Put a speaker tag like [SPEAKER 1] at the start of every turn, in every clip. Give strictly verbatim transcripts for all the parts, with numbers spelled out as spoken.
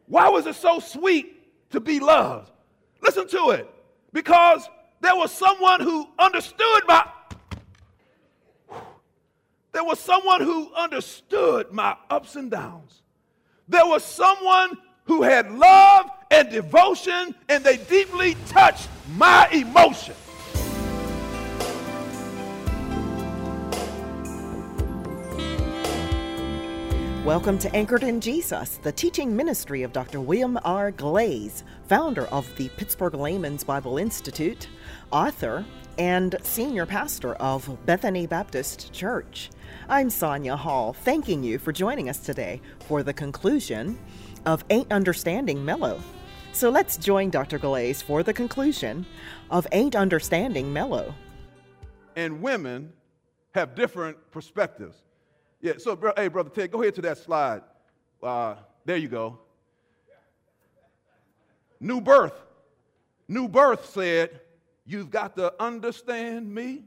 [SPEAKER 1] Why was it so sweet to be loved? Listen to it. Because there was someone who understood my there was someone who understood my ups and downs. There was someone who had love and devotion, and they deeply touched my emotion.
[SPEAKER 2] Welcome to Anchored in Jesus, the teaching ministry of Doctor William R. Glaze, founder of the Pittsburgh Layman's Bible Institute, author, and senior pastor of Bethany Baptist Church. I'm Sonia Hall, thanking you for joining us today for the conclusion of Ain't Understanding Mellow. So let's join Doctor Glaze for the conclusion of Ain't Understanding Mellow.
[SPEAKER 1] And women have different perspectives. Yeah, so, bro, hey, Brother Ted, go ahead to that slide. Uh, there you go. New Birth. New Birth said, you've got to understand me.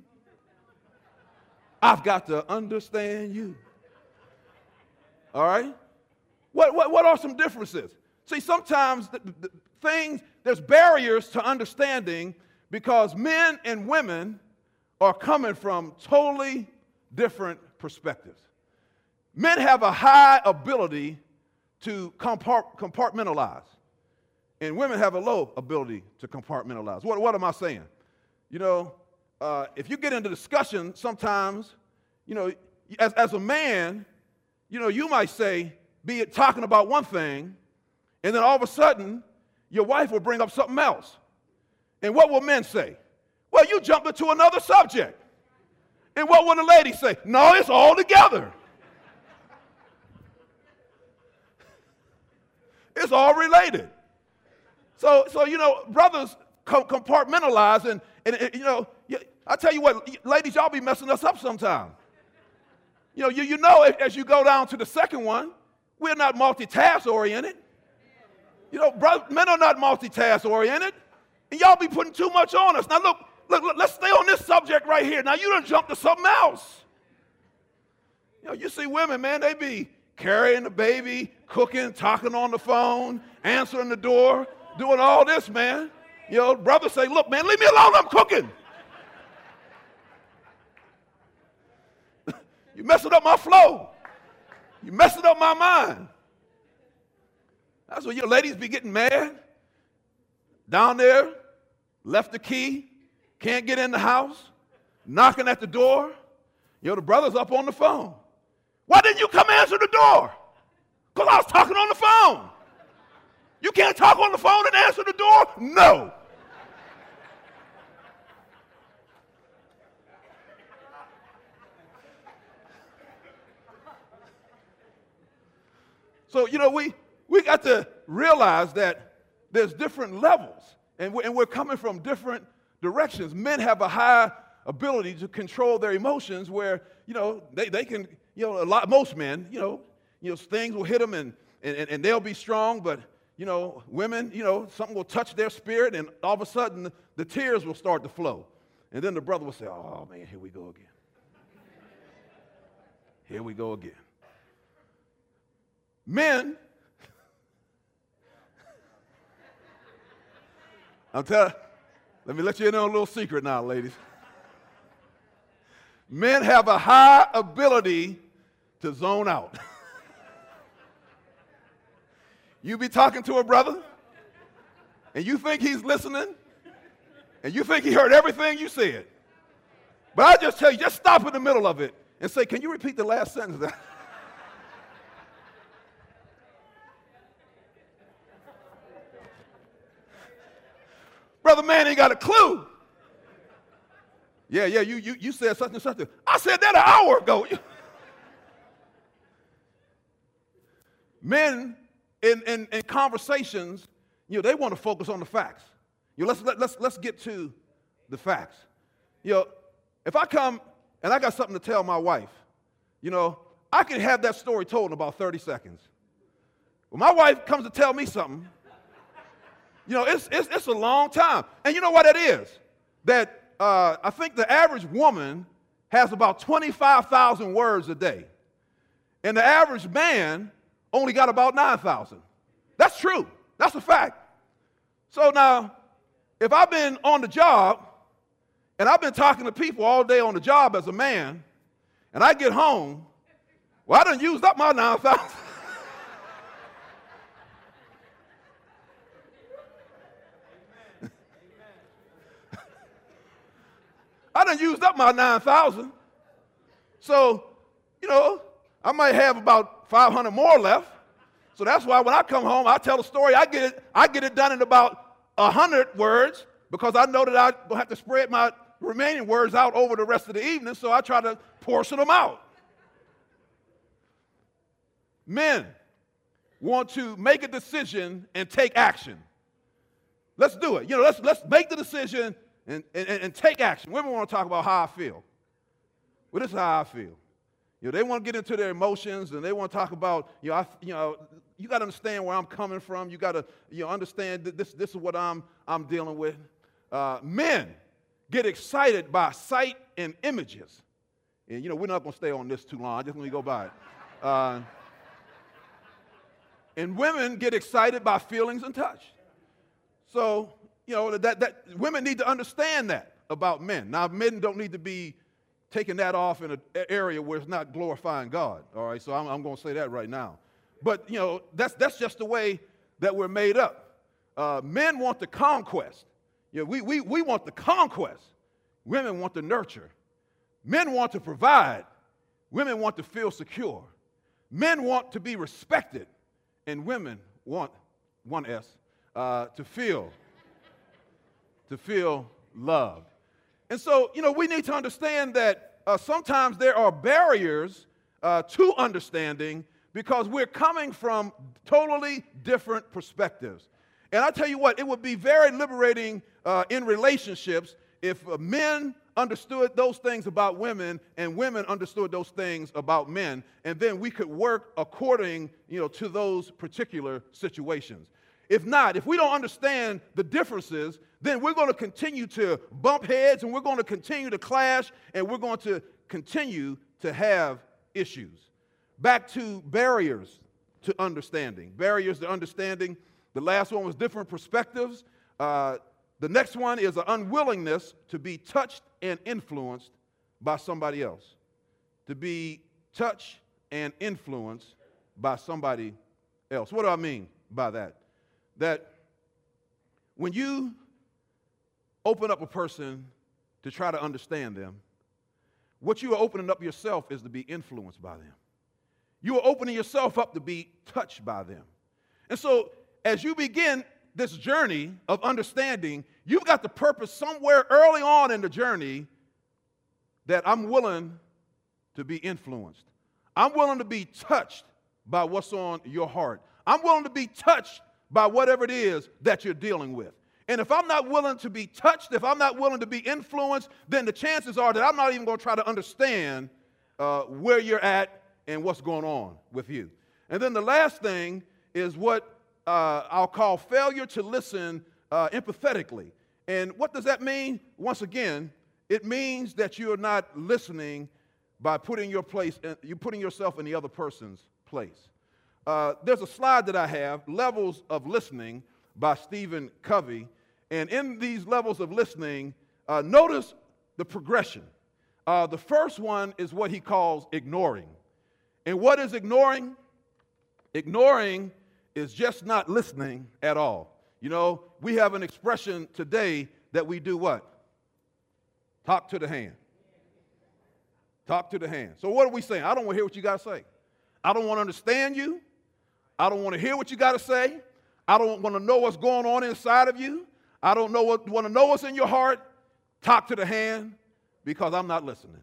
[SPEAKER 1] I've got to understand you. All right? What, what, what are some differences? See, sometimes the, the things, there's barriers to understanding because men and women are coming from totally different perspectives. Men have a high ability to compart- compartmentalize, and women have a low ability to compartmentalize. What, what am I saying? You know, uh, if you get into discussion, sometimes, you know, as, as a man, you know, you might say, be it talking about one thing, and then all of a sudden, your wife will bring up something else. And what will men say? Well, you jumped into another subject. And what will the ladies say? No, it's all together. It's all related. So, so you know, brothers compartmentalize, and, and, and you know, I tell you what, ladies, y'all be messing us up sometime. You know, you, you know, as you go down to the second one, we're not multitask oriented. You know, bro, men are not multitask oriented, and y'all be putting too much on us. Now, look, look, look, let's stay on this subject right here. Now, you done jumped to something else. You know, you see women, man, they be carrying the baby, cooking, talking on the phone, answering the door, doing all this, man. You know, brothers say, look, man, leave me alone, I'm cooking. You messing up my flow. You messing up my mind. That's what your ladies be getting mad. Down there, left the key, can't get in the house, knocking at the door. You know, the brother's up on the phone. Why didn't you come answer the door? Because I was talking on the phone. You can't talk on the phone and answer the door? No. So, you know, we, we got to realize that there's different levels, and we're, and we're coming from different directions. Men have a high ability to control their emotions where, you know, they, they can, you know, a lot, most men, you know, you know, things will hit them and, and, and they'll be strong, but, you know, women, you know, something will touch their spirit and all of a sudden the, the tears will start to flow. And then the brother will say, oh, man, here we go again. Here we go again. Men, I'm telling, let me let you in on a little secret now, ladies. Men have a high ability to zone out. You be talking to a brother, and you think he's listening, and you think he heard everything you said. But I just tell you, just stop in the middle of it and say, can you repeat the last sentence? Brother man ain't got a clue. Yeah, yeah, you, you, you said such and such. I said that an hour ago. Men in, in, in conversations, you know, they want to focus on the facts. You know, let's, let, let's, let's get to the facts. You know, if I come and I got something to tell my wife, you know, I can have that story told in about thirty seconds. When my wife comes to tell me something, you know, it's, it's, it's a long time. And you know what it is? That Uh, I think the average woman has about twenty-five thousand words a day. And the average man only got about nine thousand. That's true. That's a fact. So now, if I've been on the job and I've been talking to people all day on the job as a man, and I get home, well, I done used up my nine thousand. I done used up my nine thousand. So, you know, I might have about five hundred more left. So that's why when I come home, I tell a story. I get it, I get it done in about one hundred words because I know that I don't have to spread my remaining words out over the rest of the evening, so I try to portion them out. Men want to make a decision and take action. Let's do it. You know, let's, let's make the decision and, and, and take action. Women want to talk about how I feel. Well, this is how I feel. You know, they want to get into their emotions and they want to talk about, you know, I, you know, you got to understand where I'm coming from. You got to, you know, understand that this, this is what I'm, I'm dealing with. Uh, men get excited by sight and images. And, you know, we're not going to stay on this too long. I just let me go by it. Uh, and women get excited by feelings and touch. So, you know, that, that women need to understand that about men. Now, men don't need to be taking that off in an area where it's not glorifying God, all right? So I'm, I'm going to say that right now. But, you know, that's, that's just the way that we're made up. Uh, men want the conquest. You know, we, we, we want the conquest. Women want the nurture. Men want to provide. Women want to feel secure. Men want to be respected. And women want, one S, uh, to feel, to feel loved. And so, you know, we need to understand that uh, sometimes there are barriers uh, to understanding because we're coming from totally different perspectives. And I tell you what, it would be very liberating uh, in relationships if uh, men understood those things about women and women understood those things about men, and then we could work according, you know, to those particular situations. If not, if we don't understand the differences, then we're going to continue to bump heads and we're going to continue to clash and we're going to continue to have issues. Back to barriers to understanding. Barriers to understanding. The last one was different perspectives. Uh, the next one is an unwillingness to be touched and influenced by somebody else. To be touched and influenced by somebody else. What do I mean by that? That when you open up a person to try to understand them, what you are opening up yourself is to be influenced by them. You are opening yourself up to be touched by them. And so as you begin this journey of understanding, you've got the purpose somewhere early on in the journey that I'm willing to be influenced. I'm willing to be touched by what's on your heart. I'm willing to be touched by whatever it is that you're dealing with. And if I'm not willing to be touched, if I'm not willing to be influenced, then the chances are that I'm not even going to try to understand uh, where you're at and what's going on with you. And then the last thing is what uh, I'll call failure to listen uh, empathetically. And what does that mean? Once again, it means that you're not listening by putting your place, you're putting yourself in the other person's place. Uh, there's a slide that I have, Levels of Listening by Stephen Covey. And in these levels of listening, uh, notice the progression. Uh, the first one is what he calls ignoring. And what is ignoring? Ignoring is just not listening at all. You know, we have an expression today that we do what? Talk to the hand. Talk to the hand. So what are we saying? I don't want to hear what you got to say. I don't want to understand you. I don't want to hear what you got to say. I don't want to know what's going on inside of you. I don't know what, want to know what's in your heart. Talk to the hand because I'm not listening.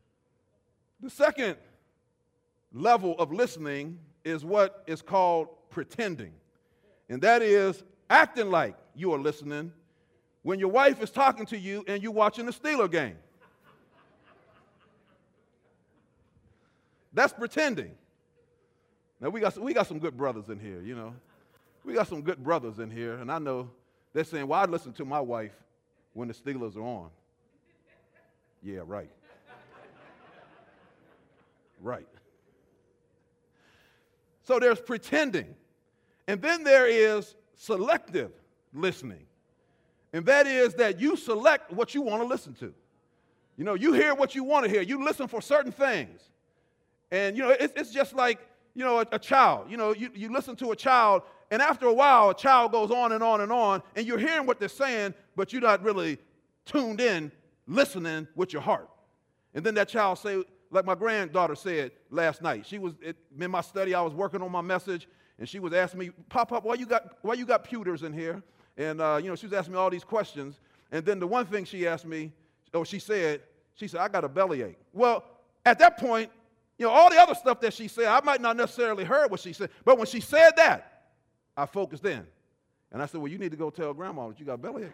[SPEAKER 1] The second level of listening is what is called pretending. And that is acting like you are listening when your wife is talking to you and you're watching the Steeler game. That's pretending. Now, we got, we got some good brothers in here, you know. We got some good brothers in here, and I know they're saying, well, I listen to my wife when the Steelers are on. Yeah, right. Right. So there's pretending. And then there is selective listening. And that is that you select what you want to listen to. You know, you hear what you want to hear. You listen for certain things. And, you know, it's, it's just like, you know, a, a child. You know, you, you listen to a child, and after a while, a child goes on and on and on, and you're hearing what they're saying, but you're not really tuned in, listening with your heart. And then that child say, like my granddaughter said last night, she was it, in my study, I was working on my message, and she was asking me, Pop, Pop, why you got, why you got pewters in here? And, uh, you know, she was asking me all these questions. And then the one thing she asked me, or she said, she said, I got a bellyache. Well, at that point, you know, all the other stuff that she said, I might not necessarily heard what she said, but when she said that, I focused in. And I said, well, you need to go tell Grandma that you got a bellyache.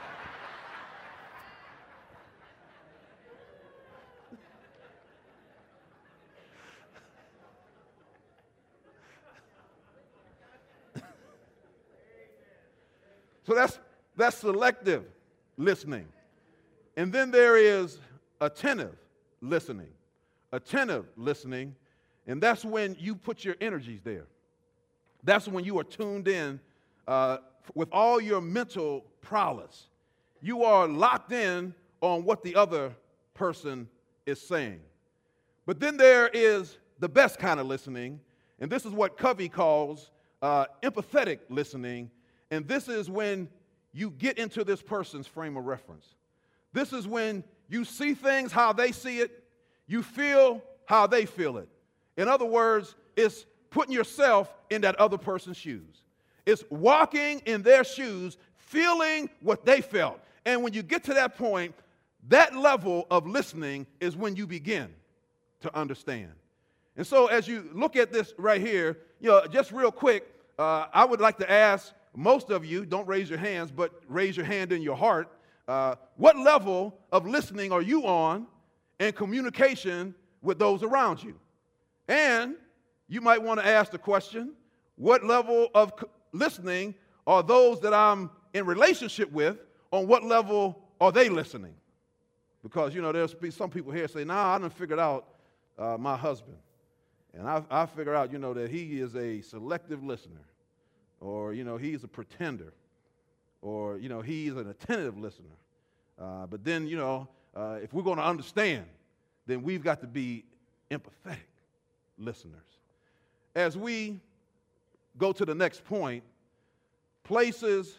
[SPEAKER 1] So that's, that's selective listening. And then there is attentive listening. Attentive listening, and that's when you put your energies there. That's when you are tuned in uh, with all your mental prowess. You are locked in on what the other person is saying. But then there is the best kind of listening, and this is what Covey calls uh, empathetic listening. And this is when you get into this person's frame of reference. This is when you see things how they see it, you feel how they feel it. In other words, it's putting yourself in that other person's shoes. It's walking in their shoes, feeling what they felt. And when you get to that point, that level of listening is when you begin to understand. And so as you look at this right here, you know, just real quick, uh, I would like to ask most of you, don't raise your hands, but raise your hand in your heart. Uh, what level of listening are you on in communication with those around you? And you might want to ask the question, what level of c- listening are those that I'm in relationship with, on what level are they listening? Because, you know, there's be some people here say, nah, I done figured out uh, my husband. And I, I figured out, you know, that he is a selective listener. Or, you know, he's a pretender. Or, you know, he's an attentive listener. Uh, but then, you know, uh, if we're going to understand, then we've got to be empathetic listeners. As we go to the next point, places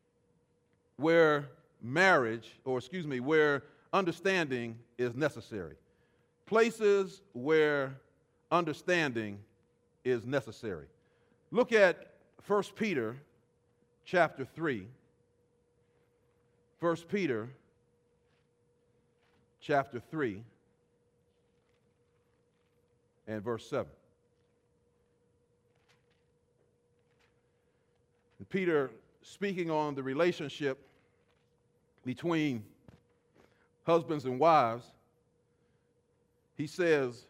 [SPEAKER 1] where marriage, or excuse me, where understanding is necessary. Places where understanding is necessary. Look at First Peter chapter three. First Peter chapter three and verse seven. And Peter, speaking on the relationship between husbands and wives, he says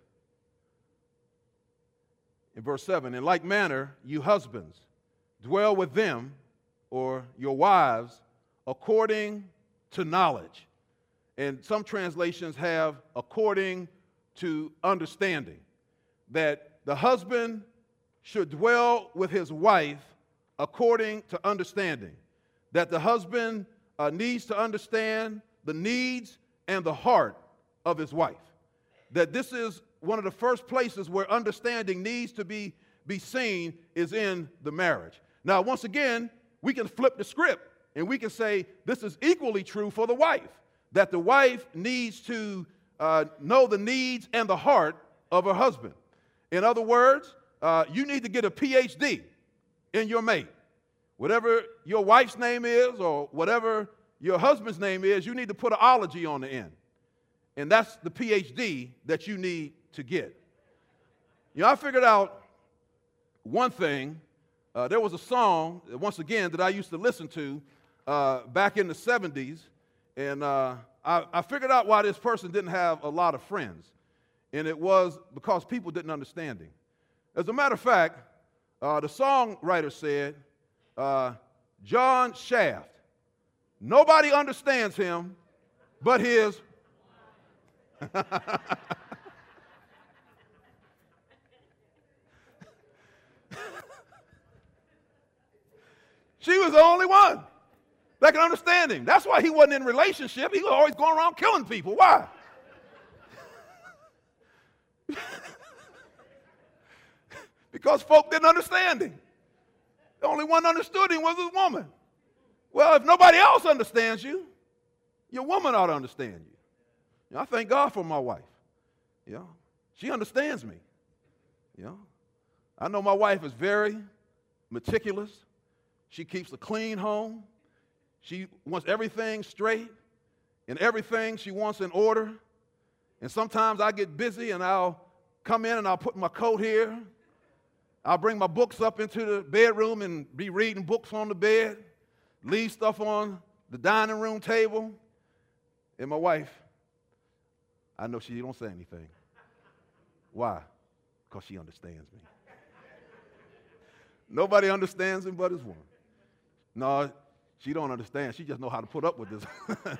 [SPEAKER 1] in verse seven, in like manner, you husbands, dwell with them, or your wives, according to knowledge. And some translations have according to understanding, that the husband should dwell with his wife according to understanding, that the husband uh, needs to understand the needs and the heart of his wife, that this is one of the first places where understanding needs to be, be seen is in the marriage. Now, once again, we can flip the script and we can say this is equally true for the wife, that the wife needs to uh, know the needs and the heart of her husband. In other words, uh, you need to get a P H D in your mate. Whatever your wife's name is or whatever your husband's name is, you need to put an ology on the end. And that's the P H D that you need to get. You know, I figured out one thing. Uh, there was a song, once again, that I used to listen to uh, back in the seventies, and uh, I, I figured out why this person didn't have a lot of friends, and it was because people didn't understand him. As a matter of fact, uh, the songwriter said, uh, John Shaft, nobody understands him but his She was the only one that could understand him. That's why he wasn't in a relationship. He was always going around killing people. Why? Because folk didn't understand him. The only one understood him was his woman. Well, if nobody else understands you, your woman ought to understand you. You know, I thank God for my wife. You know, she understands me. You know, I know my wife is very meticulous. She keeps a clean home. She wants everything straight and everything she wants in order. And sometimes I get busy and I'll come in and I'll put my coat here. I'll bring my books up into the bedroom and be reading books on the bed, leave stuff on the dining room table. And my wife, I know she don't say anything. Why? Because she understands me. Nobody understands him but his woman. No, she don't understand. She just know how to put up with this.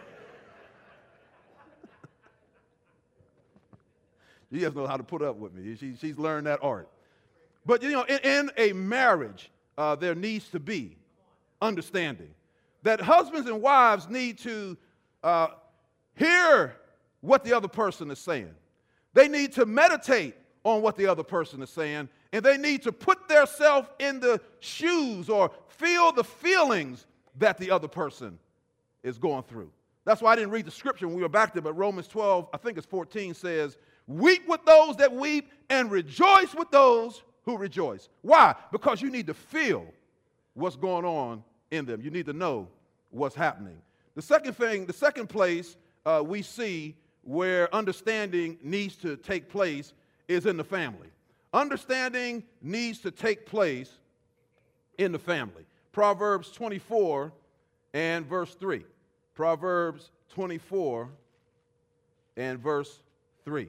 [SPEAKER 1] She just knows how to put up with me. She, she's learned that art. But, you know, in, in a marriage, uh, there needs to be understanding. That husbands and wives need to uh, hear what the other person is saying. They need to meditate on what the other person is saying, and they need to put themselves in the shoes or feel the feelings that the other person is going through. That's why I didn't read the scripture when we were back there, but Romans twelve, I think it's fourteen, says, weep with those that weep and rejoice with those who rejoice. Why? Because you need to feel what's going on in them. You need to know what's happening. The second thing, the second place uh, we see where understanding needs to take place is in the family. Understanding needs to take place in the family. Proverbs twenty-four and verse three. Proverbs twenty-four and verse three.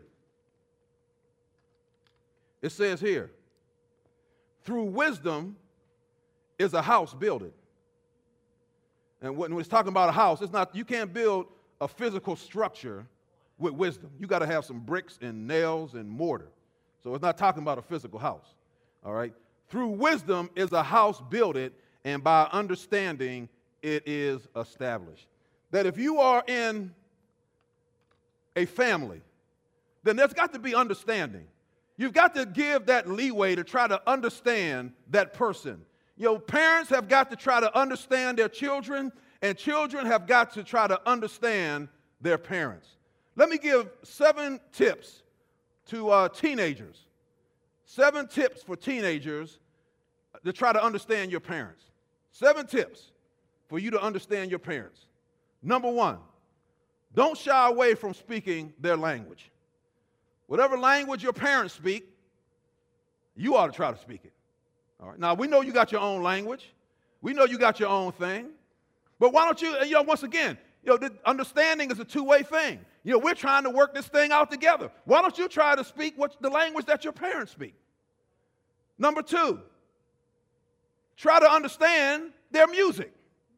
[SPEAKER 1] It says here, through wisdom is a house builded. And when it's talking about a house, it's not, you can't build a physical structure with wisdom. You got to have some bricks and nails and mortar. So it's not talking about a physical house. All right? Through wisdom is a house builded, and by understanding it is established. That if you are in a family, then there's got to be understanding. You've got to give that leeway to try to understand that person. You know, parents have got to try to understand their children, and children have got to try to understand their parents. Let me give seven tips to uh, teenagers. Seven tips for teenagers to try to understand your parents. Seven tips for you to understand your parents. Number one, don't shy away from speaking their language. Whatever language your parents speak, you ought to try to speak it. All right. Now, we know you got your own language. We know you got your own thing. But why don't you, you know, once again, you know, the understanding is a two-way thing. You know, we're trying to work this thing out together. Why don't you try to speak what, the language that your parents speak? Number two, try to understand their music.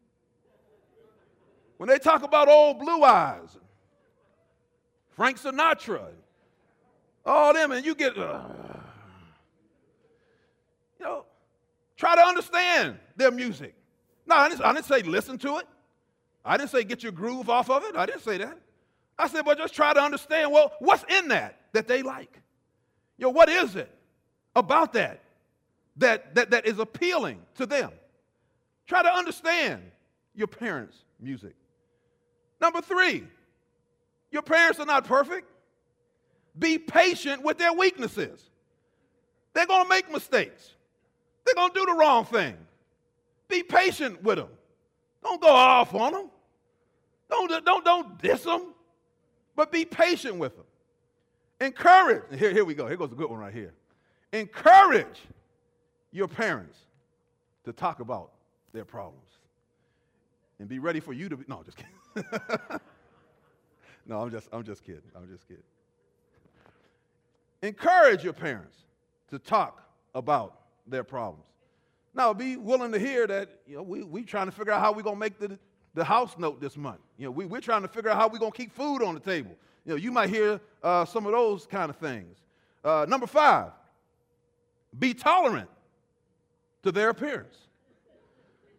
[SPEAKER 1] When they talk about old Blue Eyes, Frank Sinatra, all them, and you get, uh, you know, try to understand their music. No, I didn't, I didn't say listen to it. I didn't say get your groove off of it. I didn't say that. I said, but just try to understand, well, what's in that that they like? You know, what is it about that that, that, that is appealing to them? Try to understand your parents' music. Number three, your parents are not perfect. Be patient with their weaknesses. They're going to make mistakes. They're going to do the wrong thing. Be patient with them. Don't go off on them. Don't, don't, don't diss them, but be patient with them. Encourage. Here, here we go. Here goes a good one right here. Encourage your parents to talk about their problems. And be ready for you to be, no, just kidding. no, I'm just, I'm just kidding. I'm just kidding. Encourage your parents to talk about their problems. Now, be willing to hear that, you know, we we trying to figure out how we're going to make the, the house note this month. You know, we, we're trying to figure out how we're going to keep food on the table. You know, you might hear uh, some of those kind of things. Uh, number five, be tolerant to their appearance.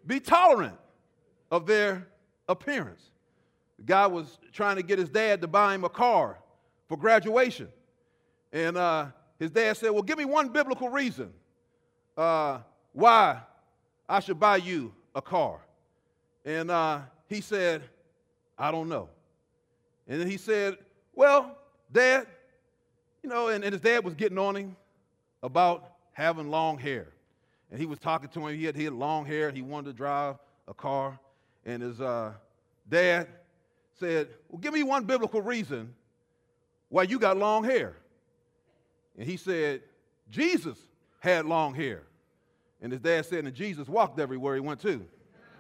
[SPEAKER 1] Be tolerant of their appearance. The guy was trying to get his dad to buy him a car for graduation. And uh, his dad said, well, give me one biblical reason uh, why I should buy you a car. And uh, he said, I don't know. And then he said, well, Dad, you know, and, and his dad was getting on him about having long hair. And he was talking to him. He had, he had long hair. He wanted to drive a car. And his uh, dad said, well, give me one biblical reason why you got long hair. And he said, Jesus had long hair. And his dad said, and Jesus walked everywhere he went to.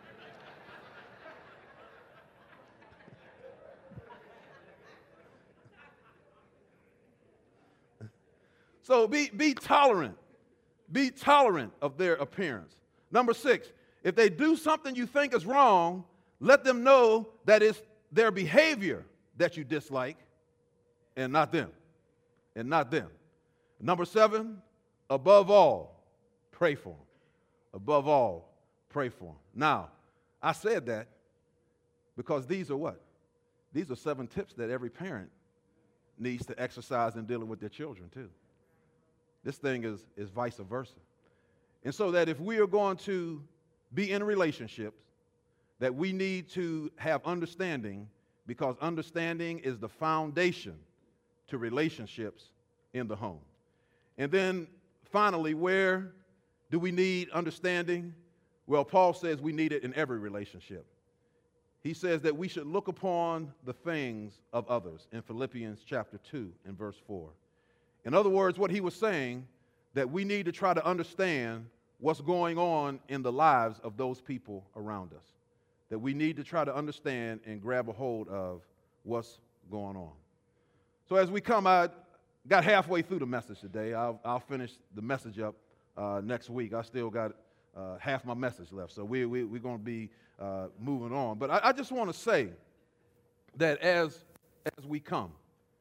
[SPEAKER 1] So be, be tolerant. Be tolerant of their appearance. Number six, if they do something you think is wrong, let them know that it's their behavior that you dislike and not them. And not them. Number seven, above all, pray for them. Above all, pray for them. Now, I said that because these are what? These are seven tips that every parent needs to exercise in dealing with their children too. This thing is, is vice versa. And so that if we are going to be in relationships, that we need to have understanding, because understanding is the foundation to relationships in the home. And then finally, where do we need understanding? Well, Paul says we need it in every relationship. He says that we should look upon the things of others in Philippians chapter two and verse four. In other words, what he was saying, that we need to try to understand what's going on in the lives of those people around us. That we need to try to understand and grab a hold of what's going on. So as we come, I got halfway through the message today. I'll, I'll finish the message up uh, next week. I still got uh, half my message left, so we, we, we're going to be uh, moving on. But I, I just want to say that as, as we come,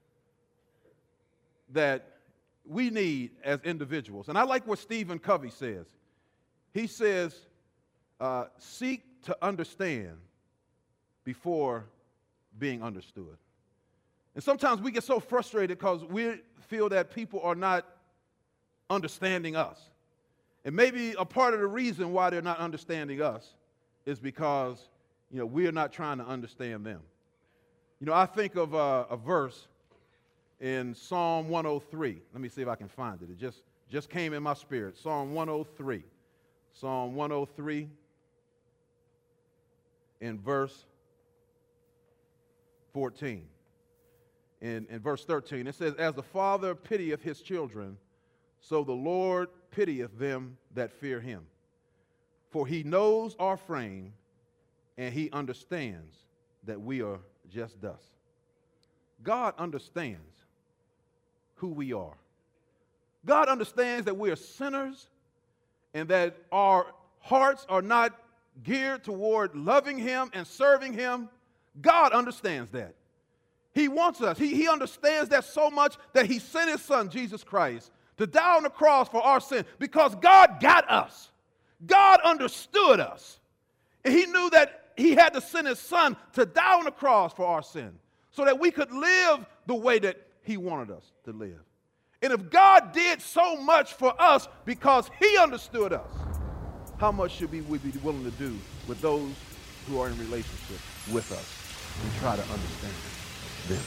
[SPEAKER 1] that we need as individuals, and I like what Stephen Covey says. He says, uh, seek to understand before being understood. And sometimes we get so frustrated because we feel that people are not understanding us. And maybe a part of the reason why they're not understanding us is because, you know, we're not trying to understand them. You know, I think of uh, a verse in Psalm one oh three. Let me see if I can find it. It just, just came in my spirit. Psalm one oh three. Psalm one oh three in verse fourteen. In, in verse thirteen, it says, as the Father pitieth his children, so the Lord pitieth them that fear him. For he knows our frame, and he understands that we are just dust. God understands who we are. God understands that we are sinners and that our hearts are not geared toward loving him and serving him. God understands that. He wants us. He, he understands that so much that he sent his son, Jesus Christ, to die on the cross for our sin because God got us. God understood us. And he knew that he had to send his son to die on the cross for our sin so that we could live the way that he wanted us to live. And if God did so much for us because he understood us, how much should we be willing to do with those who are in relationship with us and try to understand them?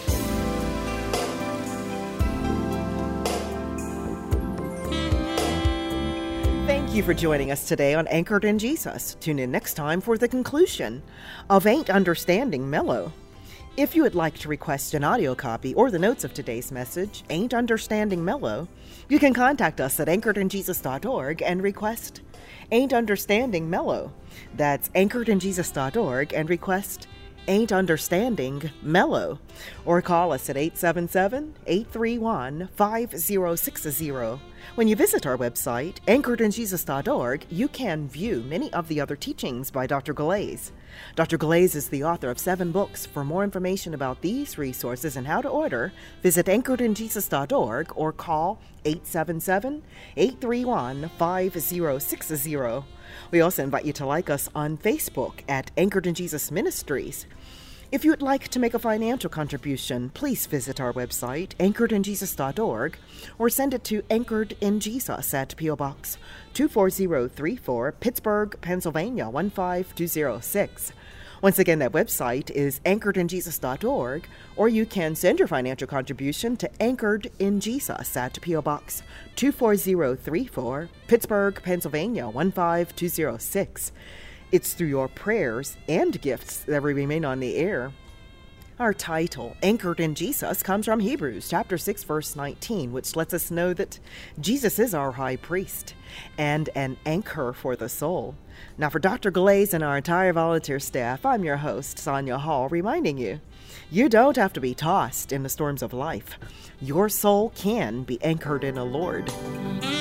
[SPEAKER 2] Thank you for joining us today on Anchored in Jesus. Tune in next time for the conclusion of Ain't Understanding Mellow. If you would like to request an audio copy or the notes of today's message, Ain't Understanding Mellow, you can contact us at anchored in jesus dot org and request Ain't Understanding Mellow. That's anchored in jesus dot org and request Ain't Understanding Mellow. Or call us at eight seven seven, eight three one, five zero six zero. When you visit our website, anchored in jesus dot org, you can view many of the other teachings by Doctor Glaze. Doctor Glaze is the author of seven books. For more information about these resources and how to order, visit anchored in jesus dot org or call eight seven seven, eight three one, five zero six zero. We also invite you to like us on Facebook at Anchored in Jesus Ministries. If you would like to make a financial contribution, please visit our website, anchored in jesus dot org, or send it to Anchored in Jesus at P O Box two four zero three four, Pittsburgh, Pennsylvania one five two zero six. Once again, that website is anchored in jesus dot org, or you can send your financial contribution to Anchored in Jesus at P O Box two four zero three four, Pittsburgh, Pennsylvania one five two zero six. It's through your prayers and gifts that we remain on the air. Our title, Anchored in Jesus, comes from Hebrews chapter six, verse nineteen, which lets us know that Jesus is our high priest and an anchor for the soul. Now, for Doctor Glaze and our entire volunteer staff, I'm your host, Sonia Hall, reminding you, you don't have to be tossed in the storms of life. Your soul can be anchored in the Lord.